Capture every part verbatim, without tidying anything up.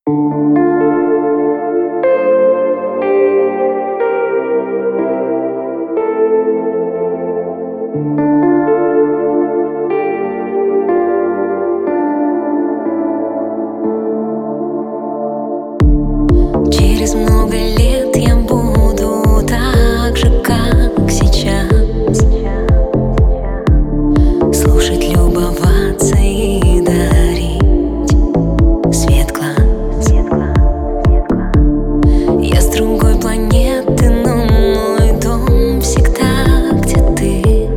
Через много лет я буду так же, как сейчас, слушать, любоваться и дарить свет глаз. Я с другой планеты, но мой дом всегда где ты.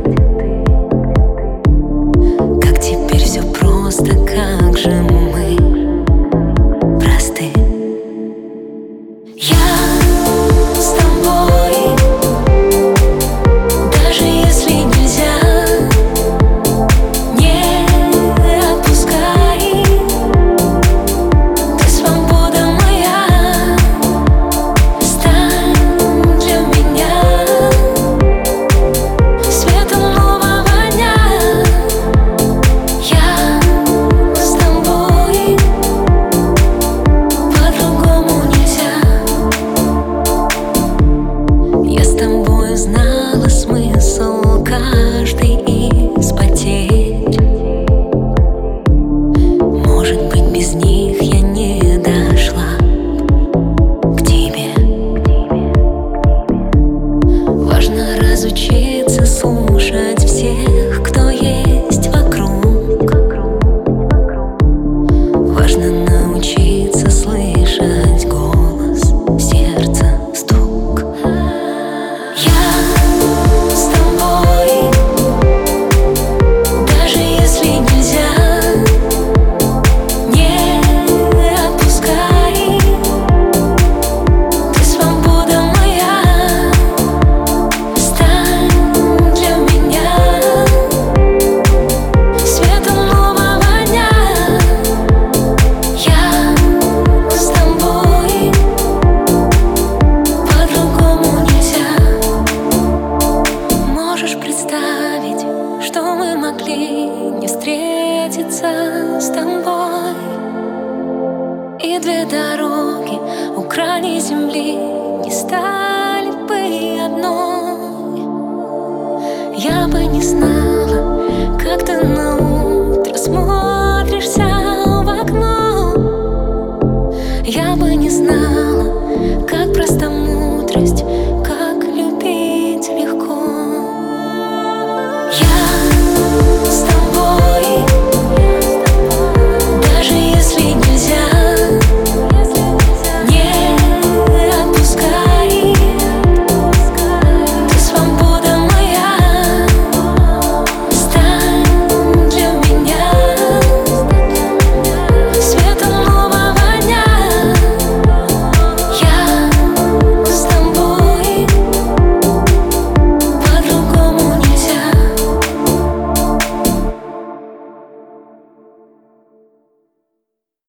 Как теперь все просто, как же мы просты. Я с тобой, даже если нельзя, не отпускай. Ты свобода моя, стань для меня светом нового дня. Я с тобой, по-другому нельзя. Я с тобой знала смысл каждой из потерь. Может быть, без них я не дошла к тебе. Важно разучиться слушать всех, кто есть вокруг. Важно научиться слышать голос, сердце, стук. Я с тобой, даже если нельзя, не отпускай. Ты свобода моя, стань для меня светом нового дня. Я с тобой, по-другому нельзя. Можешь представить, что мы могли не встретиться с тобой, и две дороги у края земли не стали бы одной. Я бы не знала, как ты на утро смотришься в окно. Я бы не знала, как проста мудрость